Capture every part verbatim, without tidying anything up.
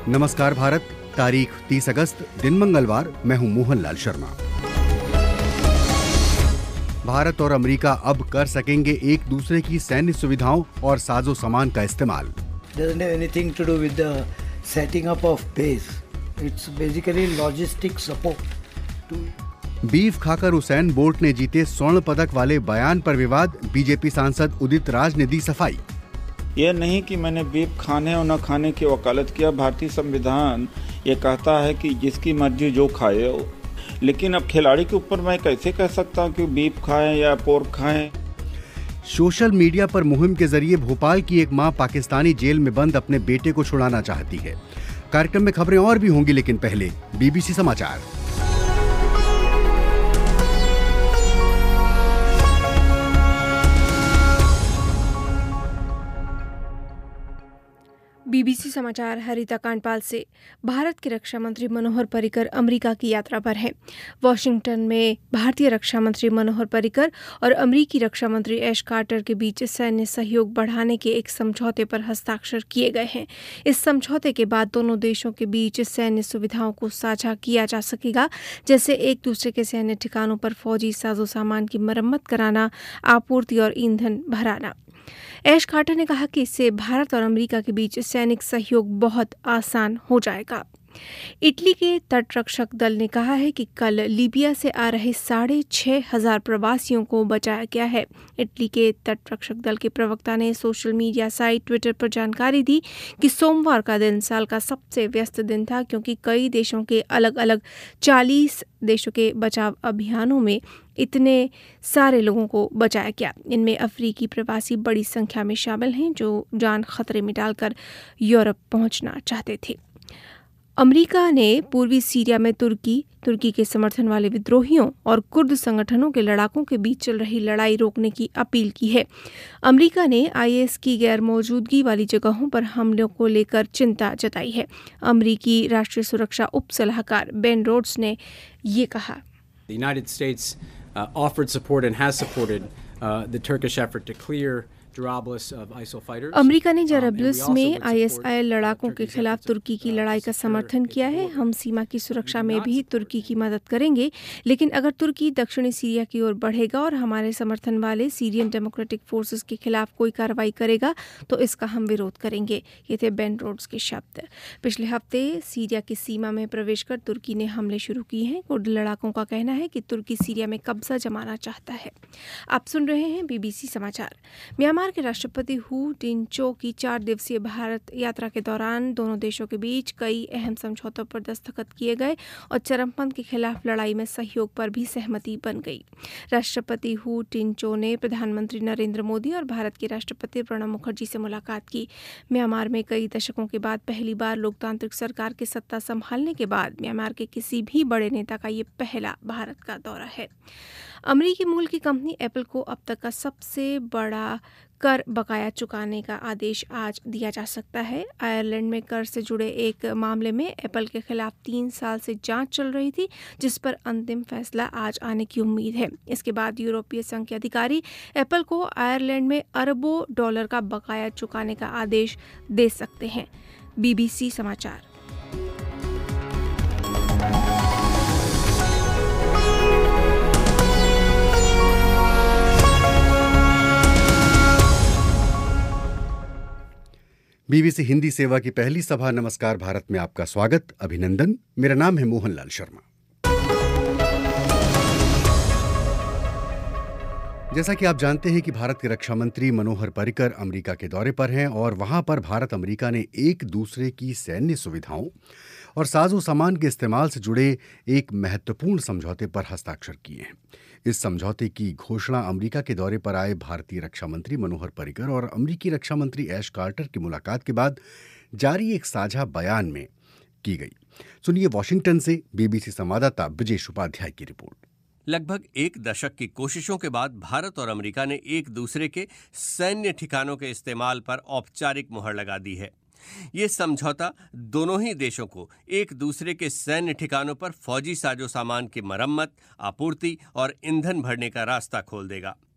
नमस्कार भारत, तारीख तीस अगस्त, दिन मंगलवार। मैं हूं मोहनलाल शर्मा। भारत और अमेरिका अब कर सकेंगे एक दूसरे की सैन्य सुविधाओं और साजो सामान का इस्तेमाल। Doesn't have anything to do with the setting up of base. It's basically logistic support to beef खाकर उसेन बोल्ट ने जीते स्वर्ण पदक वाले बयान पर विवाद। बीजेपी सांसद उदित राज ने दी सफाई। यह नहीं कि मैंने बीफ खाने और न खाने की वकालत किया। भारतीय संविधान ये कहता है कि जिसकी मर्जी जो खाए, लेकिन अब खिलाड़ी के ऊपर मैं कैसे कह सकता हूँ कि बीफ खाएं या पोर्क खाएं। सोशल मीडिया पर मुहिम के जरिए भोपाल की एक मां पाकिस्तानी जेल में बंद अपने बेटे को छुड़ाना चाहती है। कार्यक्रम में खबरें और भी होंगी, लेकिन पहले बीबीसी समाचार। बीबीसी समाचार हरिता कांडपाल से। भारत के रक्षा मंत्री मनोहर पर्रिकर अमेरिका की यात्रा पर हैं। वॉशिंगटन में भारतीय रक्षा मंत्री मनोहर पर्रिकर और अमेरिकी रक्षा मंत्री ऐश कार्टर के बीच सैन्य सहयोग बढ़ाने के एक समझौते पर हस्ताक्षर किए गए हैं। इस समझौते के बाद दोनों देशों के बीच सैन्य सुविधाओं को साझा किया जा सकेगा, जैसे एक दूसरे के सैन्य ठिकानों पर फौजी साजो सामान की मरम्मत कराना, आपूर्ति और ईंधन भराना। ऐश कार्टर ने कहा कि इससे भारत और अमेरिका के बीच सैनिक सहयोग बहुत आसान हो जाएगा। इटली के तटरक्षक दल ने कहा है कि कल लीबिया से आ रहे साढ़े छह हजार प्रवासियों को बचाया गया है। इटली के तटरक्षक दल के प्रवक्ता ने सोशल मीडिया साइट ट्विटर पर जानकारी दी कि सोमवार का दिन साल का सबसे व्यस्त दिन था, क्योंकि कई देशों के अलग अलग चालीस देशों के बचाव अभियानों में इतने सारे लोगों को बचाया गया। इनमें अफ्रीकी प्रवासी बड़ी संख्या में शामिल हैं, जो जान खतरे में डालकर यूरोप पहुंचना चाहते थे। अमेरिका ने पूर्वी सीरिया में तुर्की तुर्की के समर्थन वाले विद्रोहियों और कुर्द संगठनों के लड़ाकों के बीच चल रही लड़ाई रोकने की अपील की है। अमेरिका ने आईएस की गैर मौजूदगी वाली जगहों पर हमलों को लेकर चिंता जताई है। अमेरिकी राष्ट्रीय सुरक्षा उप सलाहकार बेन रोड्स ने ये कहा, The United States uh, offered support and has supported uh, the Turkish effort to clear America ने जराब्लस में आईएसआई लड़ाकों के खिलाफ तुर्की की लड़ाई का समर्थन किया है। हम सीमा की सुरक्षा में भी तुर्की की मदद करेंगे, लेकिन अगर तुर्की दक्षिणी सीरिया की ओर बढ़ेगा और हमारे समर्थन वाले सीरियन डेमोक्रेटिक फोर्सेस के खिलाफ कोई कार्रवाई करेगा तो इसका हम विरोध करेंगे। ये थे बेन रोड्स के शब्द। पिछले हफ्ते सीरिया की सीमा में प्रवेश कर तुर्की ने हमले शुरू किए हैं। कुर्द लड़ाकों का कहना है कि तुर्की सीरिया में कब्जा जमाना चाहता है। आप सुन रहे हैं बीबीसी समाचार। म्यांमार के राष्ट्रपति हू टिनचो की चार दिवसीय भारत यात्रा के दौरान दोनों देशों के बीच कई अहम समझौतों पर दस्तखत किए गए और चरमपंथ के खिलाफ लड़ाई में सहयोग पर भी सहमति बन गई। राष्ट्रपति हू टिनचो ने प्रधानमंत्री नरेंद्र मोदी और भारत के राष्ट्रपति प्रणब मुखर्जी से मुलाकात की। म्यांमार में कई दशकों के बाद पहली बार लोकतांत्रिक सरकार की सत्ता संभालने के बाद म्यांमार के किसी भी बड़े नेता का ये पहला भारत का दौरा है। अमेरिकी मूल की कंपनी एप्पल को अब तक का सबसे बड़ा कर बकाया चुकाने का आदेश आज दिया जा सकता है। आयरलैंड में कर से जुड़े एक मामले में एप्पल के खिलाफ तीन साल से जांच चल रही थी, जिस पर अंतिम फैसला आज आने की उम्मीद है। इसके बाद यूरोपीय संघ के अधिकारी एप्पल को आयरलैंड में अरबों डॉलर का बकाया चुकाने का आदेश दे सकते हैं। बीबीसी समाचार। बीबीसी हिंदी सेवा की पहली सभा नमस्कार भारत में आपका स्वागत, अभिनंदन। मेरा नाम है मोहनलाल शर्मा। जैसा कि आप जानते हैं कि भारत के रक्षा मंत्री मनोहर पर्रिकर अमेरिका के दौरे पर हैं और वहां पर भारत अमेरिका ने एक दूसरे की सैन्य सुविधाओं और साजो सामान के इस्तेमाल से जुड़े एक महत्वपूर्ण समझौते पर हस्ताक्षर किए हैं। इस समझौते की घोषणा अमेरिका के दौरे पर आए भारतीय रक्षा मंत्री मनोहर पर्रिकर और अमेरिकी रक्षा मंत्री ऐश कार्टर की मुलाकात के बाद जारी एक साझा बयान में की गई। सुनिए वॉशिंगटन से बीबीसी संवाददाता ब्रजेश उपाध्याय की रिपोर्ट। लगभग एक दशक की कोशिशों के बाद भारत और अमेरिका ने एक दूसरे के सैन्य ठिकानों के इस्तेमाल पर औपचारिक मुहर लगा दी है। ये समझौता दोनों ही देशों को एक दूसरे के सैन्य ठिकानों पर फौजी साजो सामान की मरम्मत, आपूर्ति और ईंधन भरने का रास्ता खोल देगा।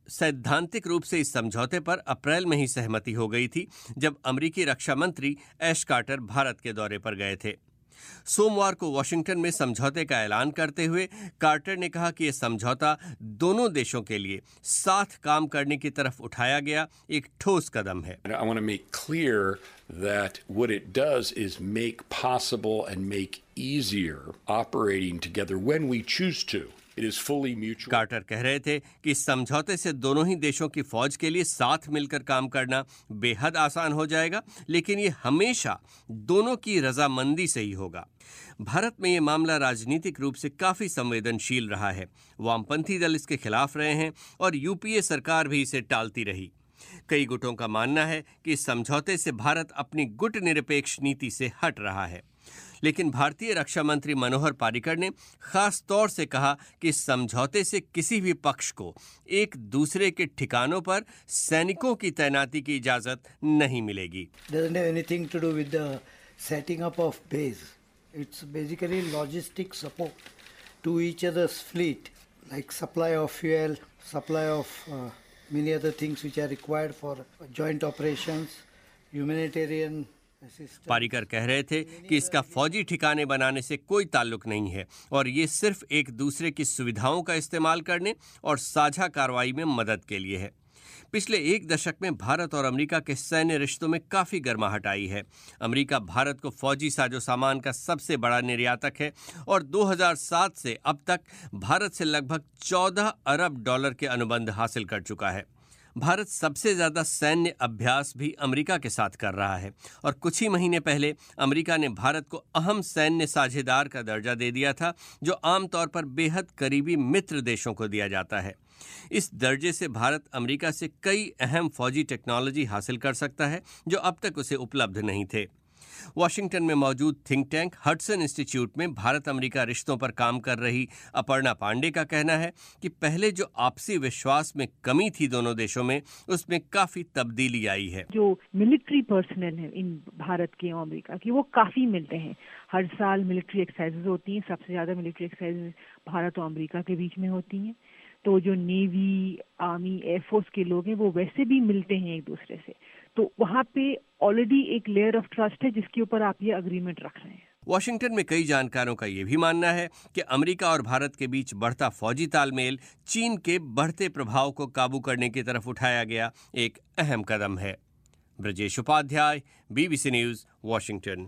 सैद्धांतिक रूप से इस समझौते पर अप्रैल में ही सहमति हो गई थी, जब अमेरिकी रक्षा मंत्री ऐश कार्टर भारत के दौरे पर गए थे। सोमवार को वॉशिंगटन में समझौते का ऐलान करते हुए कार्टर ने कहा कि यह समझौता दोनों देशों के लिए साथ काम करने की तरफ उठाया गया एक ठोस कदम है। I want to make clear that what it does is make possible and make easier operating together when we choose to. It is fully mutual. Carter कह रहे थे कि इस समझौते से दोनों ही देशों की फौज के लिए साथ मिलकर काम करना बेहद आसान हो जाएगा, लेकिन ये हमेशा दोनों की रजामंदी से ही होगा। भारत में ये मामला राजनीतिक रूप से काफी संवेदनशील रहा है। वामपंथी दल इसके खिलाफ रहे हैं और यूपीए सरकार भी इसे टालती रही। कई गुटों का मानना है कि इस समझौते से भारत अपनी गुट निरपेक्ष नीति से हट रहा है, लेकिन भारतीय रक्षा मंत्री मनोहर पर्रिकर ने खास तौर से कहा कि इस समझौते से किसी भी पक्ष को एक दूसरे के ठिकानों पर सैनिकों की तैनाती की इजाजत नहीं मिलेगी। Doesn't have anything to do with the setting up of base. It's basically logistic support to each other's fleet, like supply of fuel, supply of uh, many other things which are required for joint operations, humanitarian. Parrikar कह रहे थे कि इसका फौजी ठिकाने बनाने से कोई ताल्लुक नहीं है और ये सिर्फ एक दूसरे की सुविधाओं का इस्तेमाल करने और साझा कार्रवाई में मदद के लिए है। पिछले एक दशक में भारत और अमेरिका के सैन्य रिश्तों में काफी गर्माहट आई है। अमेरिका भारत को फौजी साजो सामान का सबसे बड़ा निर्यातक है और दो हज़ार सात से अब तक भारत से लगभग चौदह अरब डॉलर के अनुबंध हासिल कर चुका है। भारत सबसे ज्यादा सैन्य अभ्यास भी अमेरिका के साथ कर रहा है और कुछ ही महीने पहले अमेरिका ने भारत को अहम सैन्य साझेदार का दर्जा दे दिया था, जो आमतौर पर बेहद करीबी मित्र देशों को दिया जाता है। इस दर्जे से भारत अमेरिका से कई अहम फौजी टेक्नोलॉजी हासिल कर सकता है जो अब तक उसे उपलब्ध नहीं थे। वाशिंगटन में मौजूद थिंक टैंक हडसन इंस्टीट्यूट में भारत अमेरिका रिश्तों पर काम कर रही अपर्णा पांडे का कहना है कि पहले जो आपसी विश्वास में कमी थी दोनों देशों में, उसमें काफी तब्दीली आई है। जो मिलिट्री पर्सनल है इन भारत के और अमेरिका की, वो काफी मिलते हैं। हर साल मिलिट्री एक्सरसाइजेज होती हैं, सबसे ज्यादा मिलिट्री एक्सरसाइजेज भारत और अमेरिका के बीच में होती हैं। तो जो नेवी, आर्मी, एयरफोर्स के लोग हैं वो वैसे भी मिलते हैं एक दूसरे से, तो वहाँ पे ऑलरेडी एक लेयर ऑफ ट्रस्ट है जिसके ऊपर आप ये अग्रीमेंट रख रहे हैं। वाशिंगटन में कई जानकारों का ये भी मानना है कि अमेरिका और भारत के बीच बढ़ता फौजी तालमेल चीन के बढ़ते प्रभाव को काबू करने की तरफ उठाया गया एक अहम कदम है। Brajesh Upadhyay, BBC news, Washington.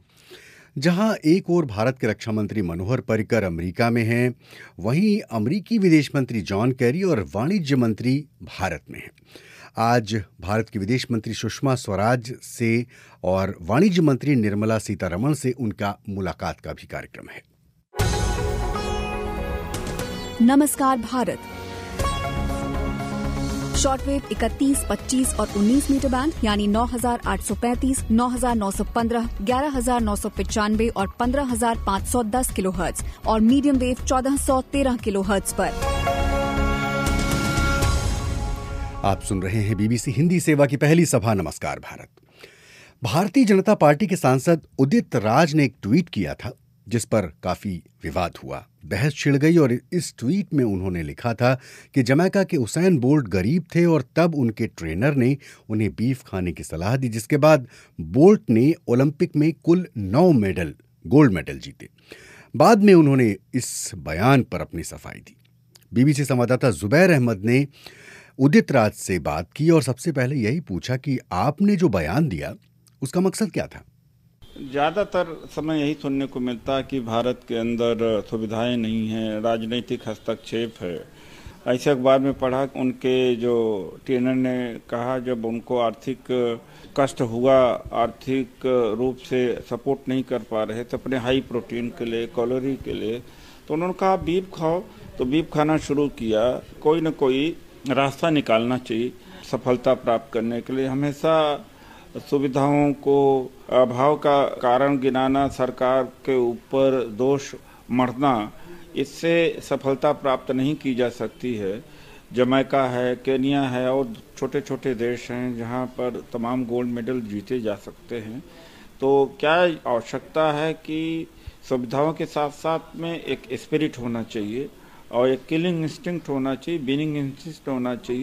जहां एक ओर भारत के रक्षा मंत्री मनोहर पर्रिकर अमेरिका में हैं, वहीं अमेरिकी विदेश मंत्री जॉन कैरी और वाणिज्य मंत्री भारत में हैं। आज भारत की विदेश मंत्री सुषमा स्वराज से और वाणिज्य मंत्री निर्मला सीतारमण से उनका मुलाकात का भी कार्यक्रम है। नमस्कार भारत। शॉर्टवेव इकतीस, पच्चीस और उन्नीस मीटर बैंड यानी नौ हजार आठ सौ पैंतीस, नौ हजार नौ सौ पंद्रह, ग्यारह हजार नौ सौ पचानवे और पंद्रह हजार पाँच सौ दस किलोहर्ट्ज और मीडियम वेव चौदह सौ तेरह किलोहर्ट्ज पर। आप सुन रहे हैं बीबीसी हिंदी सेवा की पहली सभा नमस्कार भारत। भारतीय जनता पार्टी के सांसद उदित राज ने एक ट्वीट किया था जिस पर काफी विवाद हुआ, बहस छिड़ गई और इस ट्वीट में उन्होंने लिखा था कि जमैका के उसैन बोल्ट गरीब थे और तब उनके ट्रेनर ने उन्हें बीफ खाने की सलाह दी, जिसके बाद बोल्ट ने ओलंपिक में कुल नौ मेडल गोल्ड मेडल जीते। बाद में उन्होंने इस बयान पर अपनी सफाई दी। बीबीसी संवाददाता जुबैर अहमद ने उदित राज से बात की और सबसे पहले यही पूछा कि आपने जो बयान दिया उसका मकसद क्या था। ज़्यादातर समय यही सुनने को मिलता है कि भारत के अंदर सुविधाएं नहीं हैं, राजनीतिक हस्तक्षेप है। ऐसे अखबार में पढ़ा उनके जो ट्रेनर ने कहा जब उनको आर्थिक कष्ट हुआ, आर्थिक रूप से सपोर्ट नहीं कर पा रहे तो अपने हाई प्रोटीन के लिए, कैलोरी के लिए, तो उन्होंने कहा बीफ खाओ। तो बीफ खाना शुरू किया। कोई न कोई रास्ता निकालना चाहिए सफलता प्राप्त करने के लिए। हमेशा सुविधाओं को अभाव का कारण गिनाना, सरकार के ऊपर दोष मढ़ना, इससे सफलता प्राप्त नहीं की जा सकती है। जमैका है, केनिया है और छोटे छोटे देश हैं जहां पर तमाम गोल्ड मेडल जीते जा सकते हैं। तो क्या आवश्यकता है कि सुविधाओं के साथ साथ में एक स्पिरिट होना चाहिए और एक किलिंग इंस्टिंक्ट होना चाहिए, विनिंग इंस्टिंक्ट होना चाहिए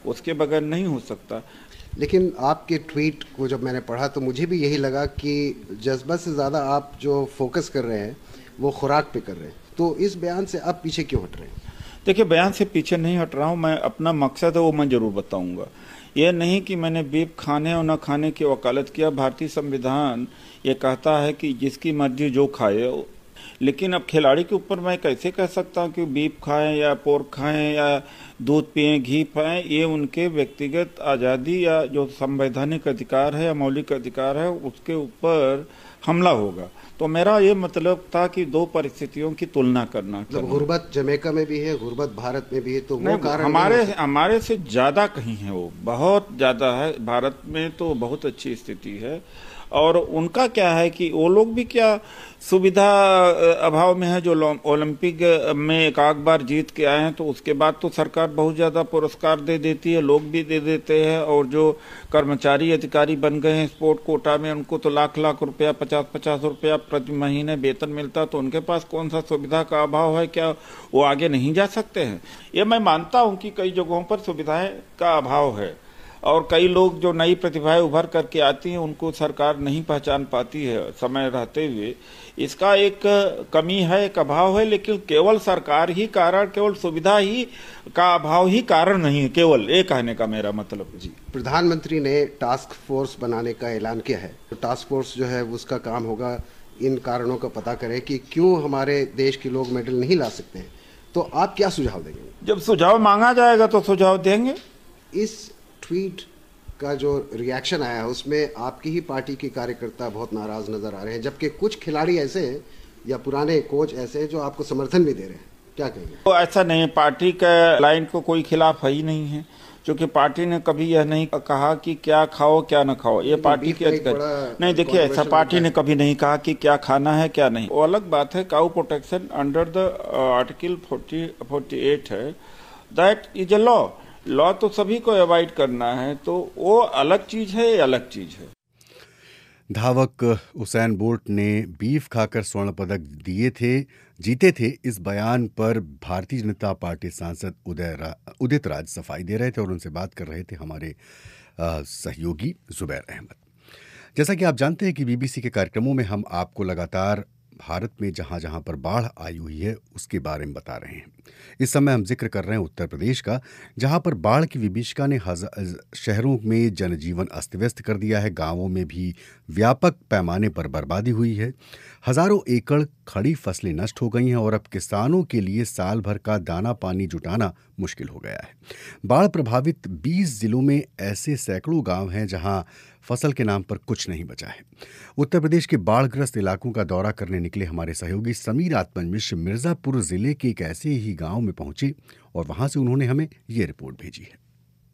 उसके बगैर नहीं हो सकता। लेकिन आपके ट्वीट को जब मैंने पढ़ा तो मुझे भी यही लगा कि जज्बा से ज़्यादा आप जो फोकस कर रहे हैं वो खुराक पे कर रहे हैं, तो इस बयान से आप पीछे क्यों हट रहे हैं? देखिए, बयान से पीछे नहीं हट रहा हूँ, मैं अपना मकसद है वो मैं ज़रूर बताऊँगा। ये नहीं कि मैंने बीफ खाने और न खाने की वकालत किया। भारतीय संविधान ये कहता है कि जिसकी मर्जी जो खाए, लेकिन अब खिलाड़ी के ऊपर मैं कैसे कह सकता हूँ कि बीफ खाएं या पोर्क खाएं या दूध पिएं, घी पाएं। ये उनके व्यक्तिगत आज़ादी या जो संवैधानिक अधिकार है या मौलिक अधिकार है उसके ऊपर हमला होगा। तो मेरा ये मतलब था कि दो परिस्थितियों की तुलना करना। मतलब गुर्बत जमैका में भी है, गुर्बत भारत में भी है, तो वो कारण हमारे हमारे से ज़्यादा कहीं है, वो बहुत ज़्यादा है। भारत में तो बहुत अच्छी स्थिति है, और उनका क्या है कि वो लोग भी क्या सुविधा अभाव में है। जो ओलंपिक में एक आध बार जीत के आए हैं तो उसके बाद तो सरकार बहुत ज़्यादा पुरस्कार दे देती है, लोग भी दे देते हैं, और जो कर्मचारी अधिकारी बन गए हैं स्पोर्ट कोटा में उनको तो लाख लाख रुपया, पचास पचास रुपया प्रति महीने वेतन मिलता, तो उनके पास कौन सा सुविधा का अभाव है? क्या वो आगे नहीं जा सकते हैं? ये मैं मानता हूँ कि कई जगहों पर सुविधाएं का अभाव है, और कई लोग जो नई प्रतिभाएं उभर करके आती हैं उनको सरकार नहीं पहचान पाती है समय रहते हुए। इसका एक कमी है, एक अभाव है, लेकिन केवल सरकार ही कारण, केवल सुविधा ही का अभाव ही कारण नहीं है, केवल ये कहने का मेरा मतलब जी। प्रधानमंत्री ने टास्क फोर्स बनाने का ऐलान किया है, तो टास्क फोर्स जो है उसका काम होगा इन कारणों का पता करे कि क्यों हमारे देश के लोग मेडल नहीं ला सकते हैं। तो आप क्या सुझाव देंगे? जब सुझाव मांगा जाएगा तो सुझाव देंगे। इस ट्वीट का जो रिएक्शन आया है उसमें आपकी ही पार्टी के कार्यकर्ता बहुत नाराज नजर आ रहे हैं, जबकि कुछ खिलाड़ी ऐसे हैं या पुराने कोच ऐसे हैं जो आपको समर्थन भी दे रहे हैं, क्या कहेंगे? तो ऐसा नहीं, पार्टी के लाइन को कोई खिलाफ है ही नहीं है, क्योंकि पार्टी ने कभी यह नहीं कहा कि क्या खाओ क्या न खाओ, ये पार्टी की अधिकार नहीं। देखिए, ऐसा पार्टी ने कभी नहीं कहा कि क्या खाना है क्या नहीं। वो अलग बात है, cow protection under the article forty forty eight है, that is a law. Law तो सभी को अवॉइड करना है, तो वो अलग चीज है, ये अलग चीज है। धावक उसैन बोल्ट ने बीफ खाकर स्वर्ण पदक दिए थे जीते थे, इस बयान पर भारतीय जनता पार्टी सांसद उदय रा, उदित राज सफाई दे रहे थे, और उनसे बात कर रहे थे हमारे आ, सहयोगी जुबैर अहमद। जैसा कि आप जानते हैं कि बीबीसी के कार्यक्रमों में हम आपको लगातार भारत में जहां जहां पर बाढ़ आई हुई है उसके बारे में बता रहे हैं। इस समय हम जिक्र कर रहे हैं उत्तर प्रदेश का, जहां पर बाढ़ की विभीषिका ने शहरों में जनजीवन अस्त व्यस्त कर दिया है, गांवों में भी व्यापक पैमाने पर बर्बादी हुई है, हजारों एकड़ खड़ी फसलें नष्ट हो गई हैं, और अब किसानों के लिए साल भर का दाना पानी जुटाना मुश्किल हो गया है। बाढ़ प्रभावित बीस जिलों में ऐसे सैकड़ों गांव हैं जहां फसल के नाम पर कुछ नहीं बचा है। उत्तर प्रदेश के बाढ़ग्रस्त इलाकों का दौरा करने निकले हमारे सहयोगी समीर आत्मज मिश्र मिर्जापुर जिले के एक ऐसे ही गांव में पहुंचे, और वहां से उन्होंने हमें ये रिपोर्ट भेजी है।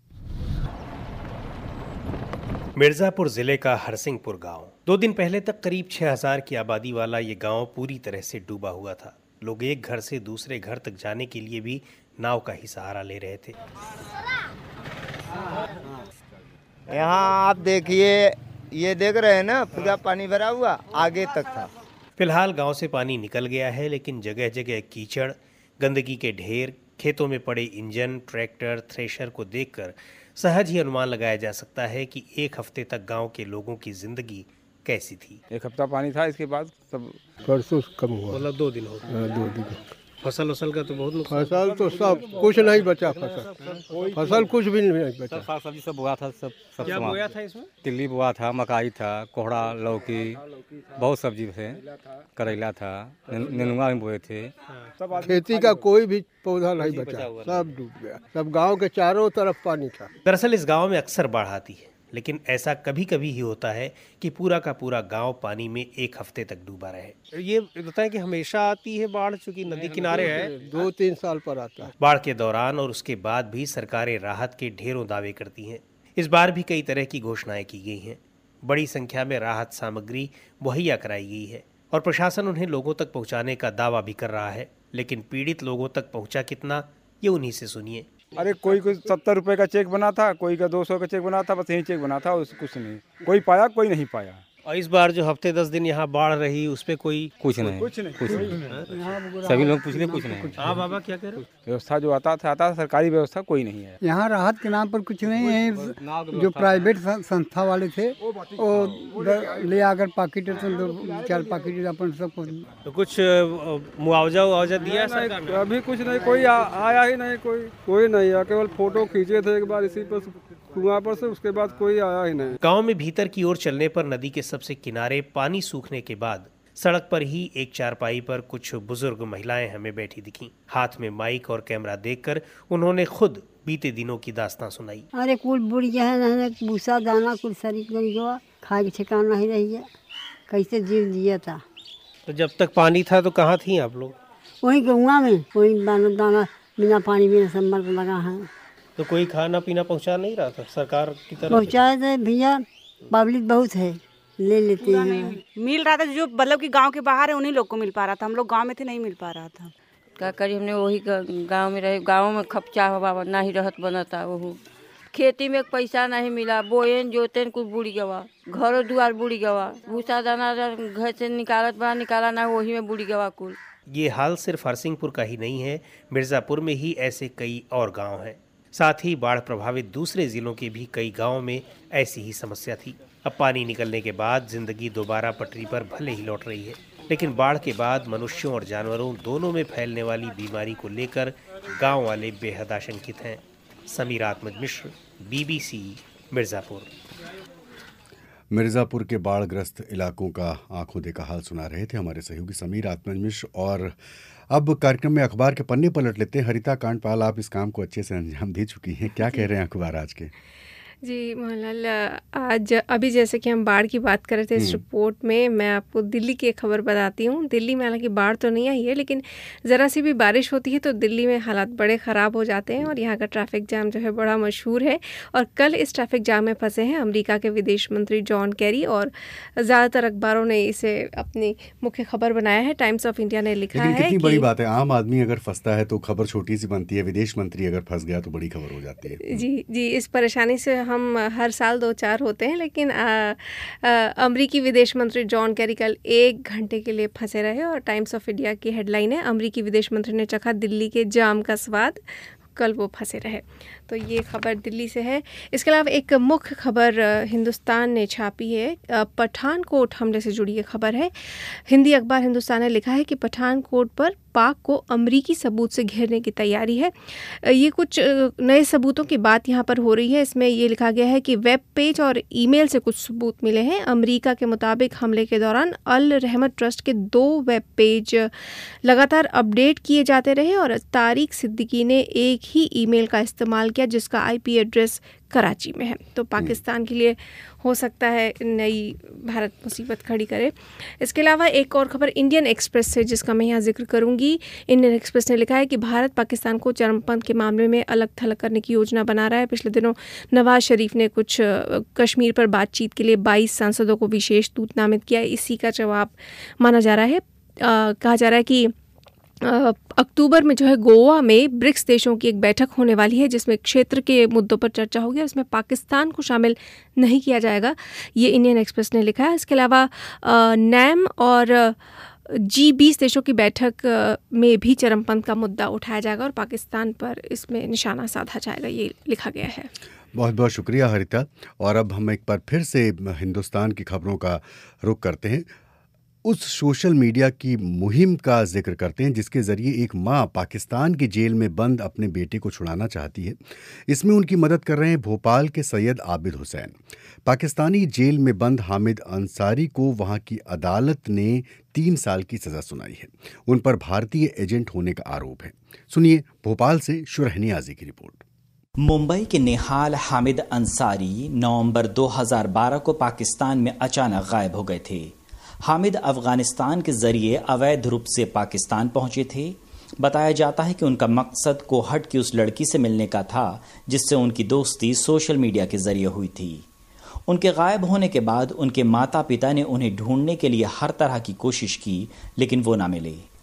मिर्जापुर जिले का हरसिंहपुर गांव दो दिन पहले तक करीब छह हजार की आबादी वाला ये गांव पूरी तरह से डूबा हुआ था। लोग एक घर से दूसरे घर तक जाने के लिए भी नाव का ही सहारा ले रहे थे। यहाँ आप देखिए, ये देख रहे हैं ना, पूरा पानी भरा हुआ आगे तक था। फिलहाल गांव से पानी निकल गया है, लेकिन जगह जगह कीचड़, गंदगी के ढेर, खेतों में पड़े इंजन, ट्रैक्टर, थ्रेशर को देखकर सहज ही अनुमान लगाया जा सकता है कि एक हफ्ते तक गांव के लोगों की जिंदगी कैसी थी। एक हफ्ता पानी था, इसके बाद सब परसों कम हुआ, मतलब दो दिन हो गए। दो दिन फसल फसल का तो बहुत फसल तो सब कुछ नहीं बचा, फसल फसल कुछ भी नहीं बचा। साग सब्जी सब बुआ था, सब सब क्या बोया था इसमें? तिल्ली बुआ था, मकाई था, कोहड़ा, लौकी, बहुत सब्जी थे, करेला था, नेनुआ भी बोए थे। खेती का कोई भी पौधा नहीं बचा, सब डूब गया। सब गांव के चारों तरफ पानी था। दरअसल इस गांव में अक्सर बाढ़ आती है, लेकिन ऐसा कभी कभी ही होता है कि पूरा का पूरा गांव पानी में एक हफ्ते तक डूबा रहे। ये बताएं कि हमेशा आती है बाढ़, चूंकि नदी किनारे है, दो तीन साल पर आता है। बाढ़ के दौरान और उसके बाद भी सरकारें राहत के ढेरों दावे करती हैं। इस बार भी कई तरह की घोषणाएं की गई हैं, बड़ी संख्या में राहत सामग्री मुहैया कराई गई है, और प्रशासन उन्हें लोगों तक पहुँचाने का दावा भी कर रहा है। लेकिन पीड़ित लोगों तक पहुँचा कितना, ये उन्हीं से सुनिए। अरे कोई कोई सत्तर रुपए का चेक बना था, कोई का दो सौ का चेक बना था, बस यही चेक बना था, उस कुछ नहीं, कोई पाया कोई नहीं पाया। और इस बार जो हफ्ते दस दिन यहाँ बाढ़ रही उस पे कोई कुछ नहीं कुछ नहीं कुछ नहीं सभी लोग पूछ रहे कुछ नहीं। हाँ बाबा क्या कह रहे हो? व्यवस्था जो आता था आता सरकारी व्यवस्था कोई नहीं है यहाँ। राहत के नाम पर कुछ नहीं है। जो प्राइवेट संस्था वाले थे वो ले आकर पाकिट दो चार पाकिट अपन सबको। तो कुछ मुआवजा मुआवजा दिया सरकार ने? अभी कुछ नहीं, कोई आ, आया ही नहीं, कोई कोई नहीं आया। केवल फोटो खींचे थे एक बार इसी पर कुआं पर से, उसके बाद कोई आया ही नहीं। गांव में भीतर की ओर चलने पर नदी के सबसे किनारे पानी सूखने के बाद सड़क पर ही एक चारपाई पर कुछ बुजुर्ग महिलाएं हमें बैठी दिखीं। हाथ में माइक और कैमरा देखकर उन्होंने खुद बीते दिनों की दास्तां सुनाई। अरे कुल बुढ़ी है, भूसा दाना कुल शरीर गई गवा, खाए के ठिकाना नहीं रही है, कैसे जीव जिया था। तो जब तक पानी था तो कहाँ थी आप लोग? वही गौवा में, वही दाना दाना बिना पानी बिना संबल लगा है। तो कोई खाना पीना पहुंचा नहीं रहा था सरकार की तरफ? पहुंचाए थे भैया, पब्लिक बहुत है, ले लेते हैं। मिल रहा था जो मतलब कि गांव के बाहर है उन्हीं लोग को मिल पा रहा था, हम लोग गांव में थे नहीं मिल पा रहा था। क्या करी, हमने वही गांव में रहे, गांव में खपचा हवा ना ही रहत बनता। वो खेती में पैसा नहीं मिला, बोएन जोतेन कुछ बुड़ी गवा, घरों दुआर बुड़ी गवा, भूसा दाना घर से निकालत बा निकाला ना वही में बुड़ी गवा कुल। ये हाल सिर्फ हरसिंहपुर का ही नहीं है, मिर्जापुर में ही ऐसे कई और गाँव हैं। साथ ही बाढ़ प्रभावित दूसरे जिलों के भी कई गांवों में ऐसी ही समस्या थी। अब पानी निकलने के बाद जिंदगी दोबारा पटरी पर भले ही लौट रही है, लेकिन बाढ़ के बाद मनुष्यों और जानवरों दोनों में फैलने वाली बीमारी को लेकर गांव वाले बेहद आशंकित हैं। समीर आत्मज मिश्र, बीबीसी, मिर्जापुर। मिर्जापुर के बाढ़ग्रस्त इलाकों का आंखों देखा हाल सुना रहे थे हमारे सहयोगी समीर आत्मज मिश्र। और अब कार्यक्रम में अखबार के पन्ने पलट लेते हैं। हरिता कांडपाल, आप इस काम को अच्छे से अंजाम दे चुकी हैं, क्या कह रहे हैं अखबार आज के? जी मोहनलाल, आज अभी जैसे कि हम बाढ़ की बात कर रहे थे इस रिपोर्ट में, मैं आपको दिल्ली की एक खबर बताती हूँ। दिल्ली में हालांकि बाढ़ तो नहीं आई है, लेकिन ज़रा सी भी बारिश होती है तो दिल्ली में हालात बड़े ख़राब हो जाते हैं और यहाँ का ट्रैफिक जाम जो है बड़ा मशहूर है। और कल इस ट्रैफिक जाम में फंसे हैं अमेरिका के विदेश मंत्री जॉन कैरी, और ज़्यादातर अखबारों ने इसे अपनी मुख्य खबर बनाया है। टाइम्स ऑफ इंडिया ने लिखा है कितनी बड़ी बात है, आम आदमी अगर फंसता है तो खबर छोटी सी बनती है, विदेश मंत्री अगर फंस गया तो बड़ी खबर हो जाती है। जी जी, इस परेशानी से हम हर साल दो चार होते हैं, लेकिन अमेरिकी विदेश मंत्री जॉन कैरी कल एक घंटे के लिए फंसे रहे। और टाइम्स ऑफ इंडिया की हेडलाइन है, अमेरिकी विदेश मंत्री ने चखा दिल्ली के जाम का स्वाद, कल वो फंसे रहे। तो ये खबर दिल्ली से है। इसके अलावा एक मुख्य खबर हिंदुस्तान ने छापी है, पठानकोट हमले से जुड़ी ये खबर है। हिंदी अखबार हिंदुस्तान ने लिखा है कि पठानकोट पर पाक को अमरीकी सबूत से घेरने की तैयारी है। ये कुछ नए सबूतों की बात यहाँ पर हो रही है। इसमें ये लिखा गया है कि वेब पेज और ईमेल से कुछ सबूत मिले हैं। अमेरिका के मुताबिक हमले के दौरान अल रहमत ट्रस्ट के दो वेब पेज लगातार अपडेट किए जाते रहे और तारिक सिद्दीकी ने एक ही ईमेल का इस्तेमाल किया जिसका आईपी एड्रेस कराची में है। तो पाकिस्तान के लिए हो सकता है नई भारत मुसीबत खड़ी करे। इसके अलावा एक और खबर इंडियन एक्सप्रेस से जिसका मैं यहाँ जिक्र करूँगी। इंडियन एक्सप्रेस ने लिखा है कि भारत पाकिस्तान को चरमपंथ के मामले में अलग थलग करने की योजना बना रहा है। पिछले दिनों नवाज शरीफ ने कुछ कश्मीर पर बातचीत के लिए बाईस सांसदों को विशेष दूत नामित किया है। इसी का जवाब माना जा रहा है। आ, कहा जा रहा है कि अक्टूबर में जो है गोवा में ब्रिक्स देशों की एक बैठक होने वाली है जिसमें क्षेत्र के मुद्दों पर चर्चा होगी और इसमें पाकिस्तान को शामिल नहीं किया जाएगा, ये इंडियन एक्सप्रेस ने लिखा है। इसके अलावा नैम और जी बीस देशों की बैठक में भी चरमपंथ का मुद्दा उठाया जाएगा और पाकिस्तान पर इसमें निशाना साधा जाएगा, ये लिखा गया है। बहुत बहुत शुक्रिया हरिता। और अब हम एक बार फिर से हिंदुस्तान की खबरों का रुख करते हैं। उस सोशल मीडिया की मुहिम का जिक्र करते हैं जिसके ज़रिए एक माँ पाकिस्तान की जेल में बंद अपने बेटे को छुड़ाना चाहती है। इसमें उनकी मदद कर रहे हैं भोपाल के सैयद आबिद हुसैन। पाकिस्तानी जेल में बंद हामिद अंसारी को वहाँ की अदालत ने तीन साल की सज़ा सुनाई है। उन पर भारतीय एजेंट होने का आरोप है। सुनिए भोपाल से शुरहनी आजी की रिपोर्ट। मुंबई के निहाल हामिद अंसारी नवंबर दो हज़ार बारह को पाकिस्तान में अचानक गायब हो गए थे। हामिद अफगानिस्तान के जरिए अवैध रूप से पाकिस्तान पहुंचे थे। बताया जाता है कि उनका मकसद कोहट की उस लड़की से मिलने का था जिससे उनकी दोस्ती सोशल मीडिया के जरिए हुई थी। उनके गायब होने के बाद उनके माता पिता ने उन्हें ढूंढने के लिए हर तरह की कोशिश की लेकिन वो ना मिले।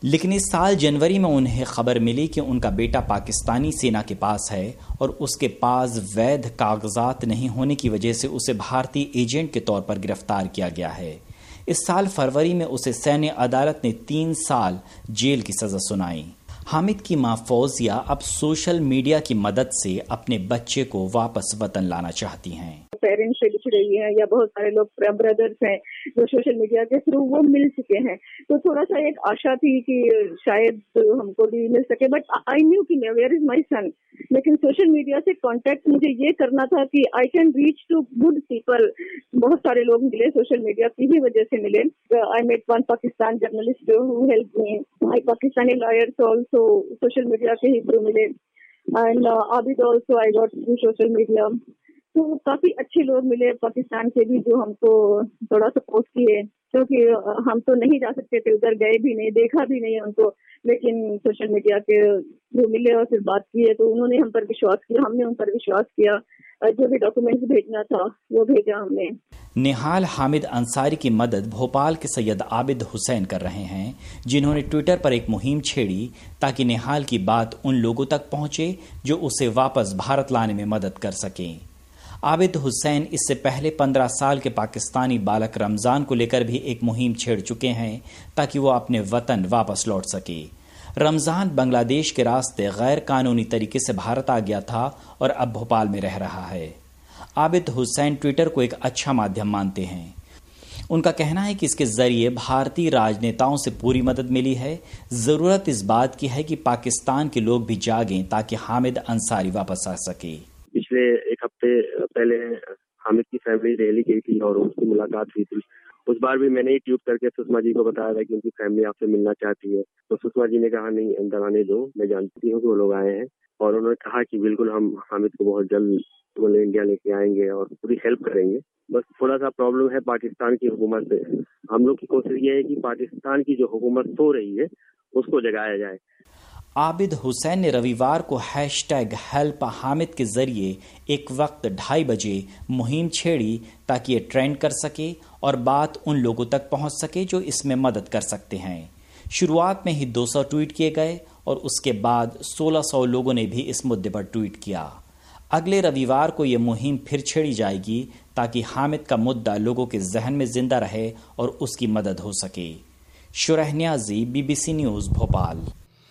लेकिन इस साल जनवरी में उन्हें खबर मिली कि उनका बेटा पाकिस्तानी सेना के पास है और उसके पास वैध कागजात नहीं होने की वजह से उसे भारतीय एजेंट के तौर पर गिरफ्तार किया गया है। इस साल फरवरी में उसे सैन्य अदालत ने तीन साल जेल की सजा सुनाई। हामिद की मां फौजिया अब सोशल मीडिया की मदद से अपने बच्चे को वापस वतन लाना चाहती हैं। पेरेंट्स से बिछड़ रही हैं या बहुत सारे लोग ब्रदर्स हैं जो सोशल मीडिया के थ्रू वो मिल चुके हैं, तो थोड़ा सा एक आशा थी कि शायद हमको भी मिल सके। बट आई न्यू कि वेयर इज माय सन, लेकिन सोशल मीडिया से कांटेक्ट मुझे ये करना था कि I can reach to good people. बहुत सारे लोग मिले, सोशल मीडिया की ही वजह से मिले। I met one Pakistan journalist who help me, my Pakistani lawyers also social media के ही थ्रू मिले, and Abid also I got through social media. तो काफी अच्छे लोग मिले पाकिस्तान के भी जो हमको थोड़ा सपोर्ट किए, क्योंकि हम तो नहीं जा सकते थे उधर, गए भी नहीं, देखा भी नहीं उनको, लेकिन सोशल मीडिया के जो मिले और फिर बात की है तो उन्होंने हम पर विश्वास किया, हमने उन पर विश्वास किया, जो भी डॉक्यूमेंट्स भेजना था वो भेजा हमने। निहाल हामिद अंसारी की मदद भोपाल के सैयद आबिद हुसैन कर रहे हैं, जिन्होंने ट्विटर पर एक मुहिम छेड़ी ताकि निहाल की बात उन लोगों तक पहुंचे जो उसे वापस भारत लाने में मदद कर सकें। आबिद हुसैन इससे पहले पंद्रह साल के पाकिस्तानी बालक रमज़ान को लेकर भी एक मुहिम छेड़ चुके हैं ताकि वो अपने वतन वापस लौट सके। रमज़ान बांग्लादेश के रास्ते गैर कानूनी तरीके से भारत आ गया था और अब भोपाल में रह रहा है। आबिद हुसैन ट्विटर को एक अच्छा माध्यम मानते हैं। उनका कहना है कि इसके जरिए भारतीय राजनेताओं से पूरी मदद मिली है। ज़रूरत इस बात की है कि पाकिस्तान के लोग भी जागें ताकि हामिद अंसारी वापस आ सके। पिछले एक हफ्ते पहले हामिद की फैमिली दिल्ली गई थी और उसकी मुलाकात हुई थी। उस बार भी मैंने ही ट्यूब करके सुषमा जी को बताया था कि उनकी फैमिली आपसे मिलना चाहती है, तो सुषमा जी ने कहा नहीं अंदर आने दो, मैं जानती हूँ कि वो लोग आए हैं, और उन्होंने कहा कि बिल्कुल हम हामिद को बहुत जल्द इंडिया लेके आएंगे और पूरी हेल्प करेंगे। बस थोड़ा सा प्रॉब्लम है पाकिस्तान की हुकूमत से। हम लोग की कोशिश ये है कि पाकिस्तान की जो हुकूमत सो रही है उसको जगाया जाए। आबिद हुसैन ने रविवार को हैशटैग हेल्प हामिद के जरिए एक वक्त ढाई बजे मुहिम छेड़ी ताकि ये ट्रेंड कर सके और बात उन लोगों तक पहुंच सके जो इसमें मदद कर सकते हैं। शुरुआत में ही दो सौ ट्वीट किए गए और उसके बाद सोलह सौ लोगों ने भी इस मुद्दे पर ट्वीट किया। अगले रविवार को ये मुहिम फिर छेड़ी जाएगी ताकि हामिद का मुद्दा लोगों के जहन में जिंदा रहे और उसकी मदद हो सके। Shurah Niazi, BBC news, Bhopal.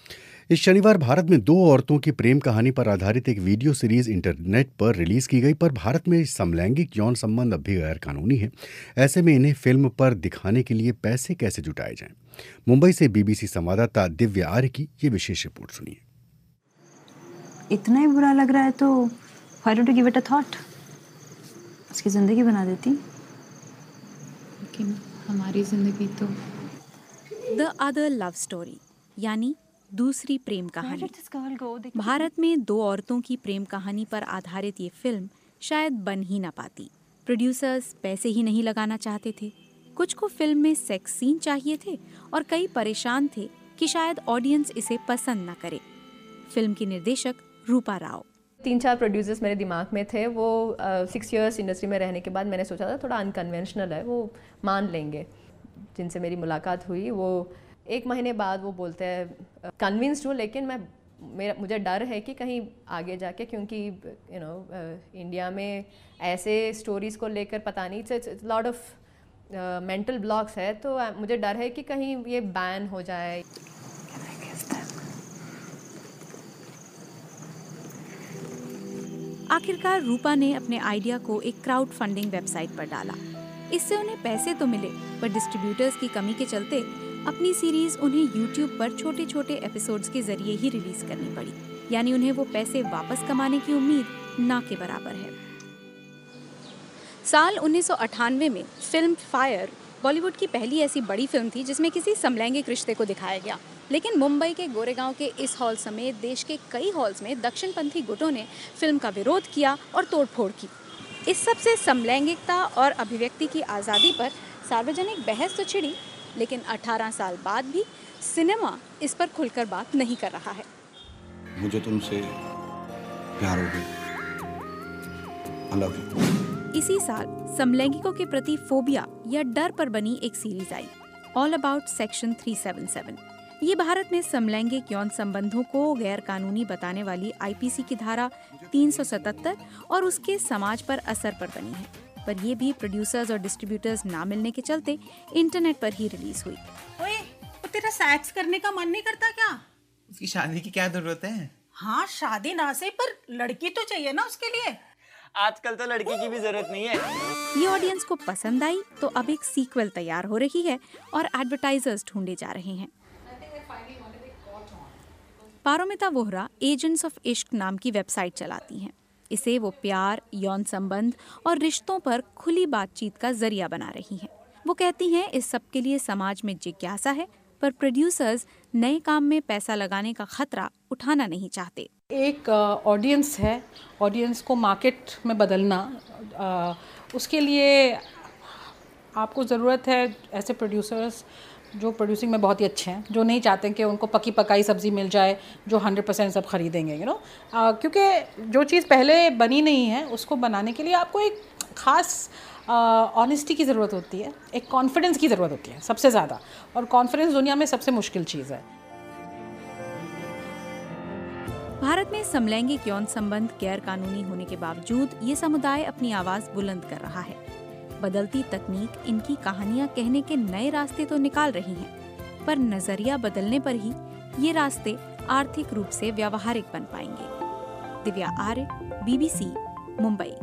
इस शनिवार भारत में दो औरतों की प्रेम कहानी पर आधारित एक वीडियो सीरीज इंटरनेट पर रिलीज की गई, पर भारत में समलैंगिक यौन संबंध अब भी गैर कानूनी है। ऐसे में इन्हें फिल्म पर दिखाने के लिए पैसे कैसे जुटाए जाएं? मुंबई से बीबीसी संवाददाता दिव्या आर्य की ये विशेष रिपोर्ट सुनिए। इतना ही बुरा लग रहा है तो why don't you give it a thought? उसकी जिंदगी बना देती। लेकिन हमारी जिंदगी तो द अदर लव स्टोरी यानी दूसरी प्रेम कहानी। भारत में दो औरतों की प्रेम कहानी पर आधारित ये फिल्म शायद बन ही ना पाती। प्रोड्यूसर्स पैसे ही नहीं लगाना चाहते थे, कुछ को फिल्म में सेक्स सीन चाहिए थे और कई परेशान थे कि शायद ऑडियंस इसे पसंद ना करे। फिल्म की निर्देशक रूपा राव। तीन चार प्रोड्यूसर्स मेरे दिमाग में थे। वो सिक्स इयर्स इंडस्ट्री में रहने के बाद मैंने सोचा था थोड़ा अनकन्वेंशनल है, वो मान लेंगे। जिनसे मेरी मुलाकात हुई वो एक महीने बाद वो बोलते हैं कन्विंस्ड हूँ, लेकिन मैं मेरा मुझे डर है कि कहीं आगे जाके, क्योंकि यू नो इंडिया में ऐसे स्टोरीज़ को लेकर पता नहीं, it's lot of mental blocks है, तो uh, मुझे डर है कि कहीं ये बैन हो जाए। आखिरकार रूपा ने अपने आइडिया को एक क्राउड फंडिंग वेबसाइट पर डाला। इससे उन्हें पैसे तो मिले, पर डिस्ट्रीब्यूटर्स की कमी के चलते अपनी सीरीज उन्हें यूट्यूब पर छोटे छोटे एपिसोड्स के जरिए ही रिलीज करनी पड़ी, यानी उन्हें वो पैसे वापस कमाने की उम्मीद ना के बराबर है। साल उन्नीस सौ अट्ठानवे में फिल्म फायर बॉलीवुड की पहली ऐसी बड़ी फिल्म थी जिसमें किसी समलैंगिक रिश्ते को दिखाया गया, लेकिन मुंबई के गोरेगांव के इस हॉल समेत देश के कई हॉल्स में दक्षिणपंथी गुटों ने फिल्म का विरोध किया और तोड़फोड़ की। इस सब से समलैंगिकता और अभिव्यक्ति की आज़ादी पर सार्वजनिक बहस तो छिड़ी, लेकिन अठारह साल बाद भी सिनेमा इस पर खुलकर बात नहीं कर रहा है। मुझे तुमसे प्यार हो गया। I love you. इसी साल समलैंगिकों के प्रति फोबिया या डर पर बनी एक सीरीज आई, ऑल अबाउट सेक्शन तीन सौ सतहत्तर। ये भारत में समलैंगिक यौन संबंधों को गैर कानूनी बताने वाली आईपीसी की धारा तीन सौ सतहत्तर और उसके समाज पर असर पर बनी है, पर ये भी प्रोड्यूसर्स और डिस्ट्रीब्यूटर्स ना मिलने के चलते इंटरनेट पर ही रिलीज हुई। ओए, तो तेरा सेक्स करने का मन नहीं करता क्या? उसकी शादी की क्या जरूरत है? हाँ, शादी ना सही पर लड़की तो चाहिए ना उसके लिए। आजकल तो लड़की की भी जरूरत नहीं है। ये ऑडियंस को पसंद आई तो अब एक सीक्वल तैयार हो रही है और एडवर्टाइजर्स ढूंढे जा रहे हैं। पारोमिता वोहरा एजेंट्स ऑफ इश्क नाम की वेबसाइट चलाती हैं। इसे वो प्यार, यौन संबंध और रिश्तों पर खुली बातचीत का जरिया बना रही हैं। वो कहती हैं इस सब के लिए समाज में जिज्ञासा है, पर प्रोड्यूसर्स नए काम में पैसा लगाने का खतरा उठाना नहीं चाहते। एक ऑडियंस है, ऑडियंस को मार्केट में बदलना, आ, उसके लिए आपको ज़रूरत है ऐसे प्रोड्यूसर्स जो प्रोड्यूसिंग में बहुत ही अच्छे हैं, जो नहीं चाहते कि उनको पकी पकाई सब्ज़ी मिल जाए जो हंड्रेड परसेंट सब खरीदेंगे, यू नो, क्योंकि जो चीज़ पहले बनी नहीं है उसको बनाने के लिए आपको एक ख़ास ऑनेस्टी की ज़रूरत होती है, एक कॉन्फिडेंस की ज़रूरत होती है सबसे ज़्यादा, और कॉन्फिडेंस दुनिया में सबसे मुश्किल चीज़ है। भारत में समलैंगिक यौन संबंध गैर कानूनी होने के बावजूद ये समुदाय अपनी आवाज़ बुलंद कर रहा है। बदलती तकनीक इनकी कहानियां कहने के नए रास्ते तो निकाल रही हैं, पर नजरिया बदलने पर ही ये रास्ते आर्थिक रूप से व्यावहारिक बन पाएंगे। दिव्या आर्य, बीबीसी, मुंबई।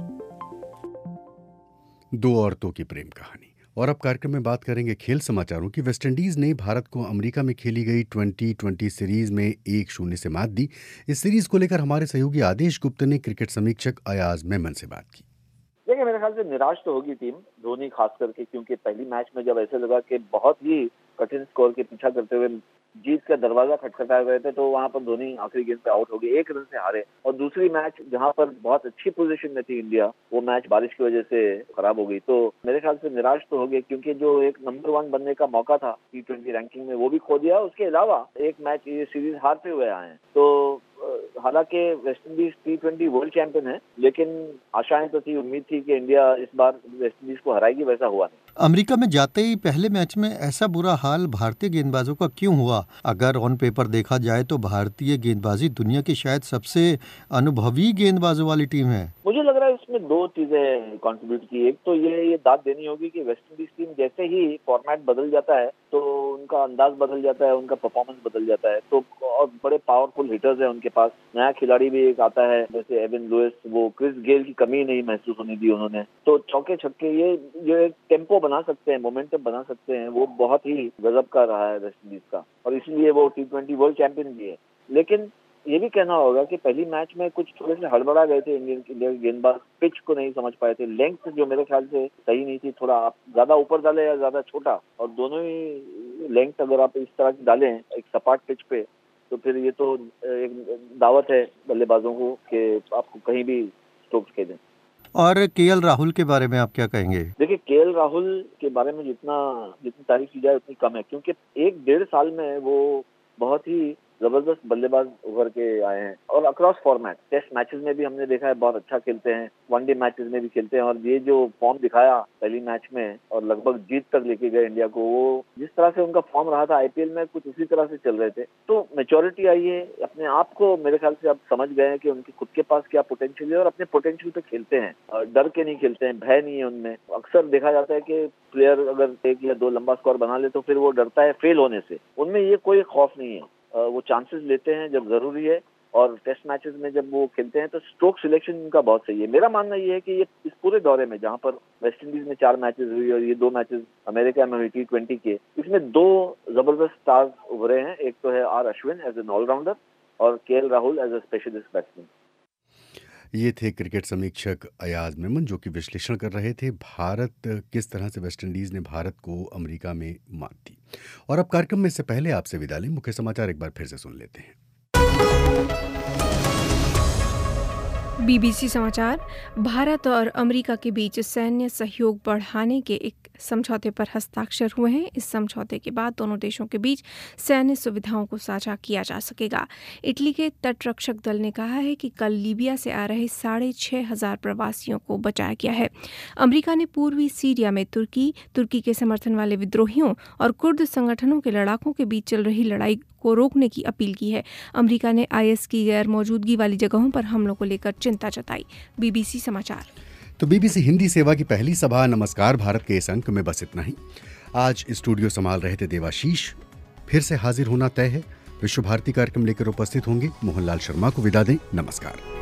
दो औरतों की प्रेम कहानी। और अब कार्यक्रम में बात करेंगे खेल समाचारों की। वेस्टइंडीज ने भारत को अमेरिका में खेली गई ट्वेंटी ट्वेंटी सीरीज में एक शून्य से मात दी। इस सीरीज को लेकर हमारे सहयोगी आदेश गुप्ता ने क्रिकेट समीक्षक अयाज मेमन से बात की। देखिए, मेरे ख्याल से निराश तो होगी टीम, धोनी खास करके, क्योंकि पहली मैच में जब ऐसे लगा कि बहुत ही कठिन स्कोर के पीछा करते हुए जीत का दरवाजा खटखटाए गए थे, तो वहां पर धोनी आखिरी गेंद पे आउट हो गए, एक रन से हारे। और दूसरी मैच जहां पर बहुत अच्छी पोजीशन में थी इंडिया, वो मैच बारिश की वजह से खराब हो गई। तो मेरे ख्याल से निराश तो हो गए, क्योंकि जो एक नंबर वन बनने का मौका था टी ट्वेंटी रैंकिंग में, वो भी खो दिया। उसके अलावा एक मैच ये सीरीज हारते हुए आए हैं। तो हालांकि West Indies T twenty world champion है, लेकिन आशाएं तो थी, उम्मीद थी कि इंडिया इस बार वेस्टइंडीज को हराएगी, वैसा हुआ नहीं। अमेरिका में जाते ही पहले मैच में ऐसा बुरा हाल भारतीय गेंदबाजों का क्यों हुआ? अगर ऑन पेपर देखा जाए तो भारतीय गेंदबाजी दुनिया की शायद सबसे अनुभवी गेंदबाजों वाली टीम है। मुझे लग रहा है इसमें दो चीजें कंट्रीब्यूट की। एक तो ये ये दाद देनी होगी कि वेस्टइंडीज टीम जैसे ही फॉर्मेट बदल जाता है तो उनका अंदाज बदल जाता है, उनका परफॉर्मेंस बदल जाता है। तो और बड़े पावरफुल हिटर्स हैं उनके पास, नया खिलाड़ी भी एक आता है जैसे एविन लुइस, वो क्रिस गेल की कमी नहीं महसूस होने दी उन्होंने। तो चौके छक्के, ये जो एक टेम्पो बना सकते हैं, मोमेंटम बना सकते हैं, वो बहुत ही गजब का रहा है वेस्टइंडीज का, और इसलिए वो टी ट्वेंटी वर्ल्ड चैंपियन भी है। लेकिन ये भी कहना होगा कि पहली मैच में कुछ थोड़े से हड़बड़ा गए थे इंडियन इंडिया के गेंदबाज, पिच को नहीं समझ पाए थे, लेंथ जो मेरे ख्याल से सही नहीं थी, थोड़ा आप ज्यादा ऊपर डाले या ज्यादा छोटा, और दोनों ही लेंथ अगर आप इस तरह की डालें एक सपाट पिच पे, तो फिर ये तो एक दावत है बल्लेबाजों को कि आपको कहीं भी स्ट्रोक्स खेलें। और केएल राहुल के बारे में आप क्या कहेंगे? देखिए, केएल राहुल के बारे में जितना जितनी तारीफ की जाए उतनी कम है, क्योंकि एक डेढ़ साल में वो बहुत ही जबरदस्त बल्लेबाज उभर के आए हैं, और अक्रॉस फॉर्मेट, टेस्ट मैचेस में भी हमने देखा है बहुत अच्छा खेलते हैं, वनडे मैचेस में भी खेलते हैं, और ये जो फॉर्म दिखाया पहली मैच में और लगभग जीत तक लेके गए इंडिया को, वो जिस तरह से उनका फॉर्म रहा था आईपीएल में, कुछ उसी तरह से चल रहे थे। तो मैच्योरिटी आई है, अपने आप को मेरे ख्याल से अब समझ गए हैं कि उनके खुद के पास क्या पोटेंशियल है, और अपने पोटेंशियल पे खेलते हैं, और डर के नहीं खेलते हैं, भय नहीं है उनमें। अक्सर देखा जाता है कि प्लेयर अगर एक या दो लंबा स्कोर बना ले तो फिर वो डरता है फेल होने से, उनमें ये कोई खौफ नहीं है, वो चांसेस लेते हैं जब जरूरी है, और टेस्ट मैचेस में जब वो खेलते हैं तो स्ट्रोक सिलेक्शन उनका बहुत सही है। मेरा मानना ये है कि ये इस पूरे दौरे में, जहां पर वेस्टइंडीज में चार मैचेस हुई और ये दो मैचेस अमेरिका में हुई टी ट्वेंटी के, इसमें दो जबरदस्त स्टार्स उभरे हैं। एक तो है R Ashwin as an allrounder, और KL Rahul as a specialist batsman. ये थे क्रिकेट समीक्षक अयाज मेमन, जो कि विश्लेषण कर रहे थे भारत किस तरह से वेस्टइंडीज ने भारत को अमेरिका में मात दी। और अब कार्यक्रम में से पहले आपसे विदा लें, मुख्य समाचार एक बार फिर से सुन लेते हैं। बीबीसी समाचार। भारत और अमेरिका के बीच सैन्य सहयोग बढ़ाने के एक समझौते पर हस्ताक्षर हुए हैं। इस समझौते के बाद दोनों देशों के बीच सैन्य सुविधाओं को साझा किया जा सकेगा। इटली के तटरक्षक दल ने कहा है कि कल लीबिया से आ रहे साढ़े छः हजार प्रवासियों को बचाया गया है। अमेरिका ने पूर्वी सीरिया में तुर्की तुर्की के समर्थन वाले विद्रोहियों और कुर्द संगठनों के लड़ाकों के बीच चल रही लड़ाई को रोकने की अपील की है। अमेरिका ने आईएस की गैर मौजूदगी वाली जगहों पर हमलों को लेकर चिंता जताई। बीबीसी समाचार। तो बीबीसी हिंदी सेवा की पहली सभा नमस्कार भारत के इस अंक में बस इतना ही। आज स्टूडियो संभाल रहे थे देवाशीष। फिर से हाजिर होना तय है। विश्व भारती कार्यक्रम लेकर उपस्थित होंगे। मोहनलाल शर्मा को विदा दें। नमस्कार।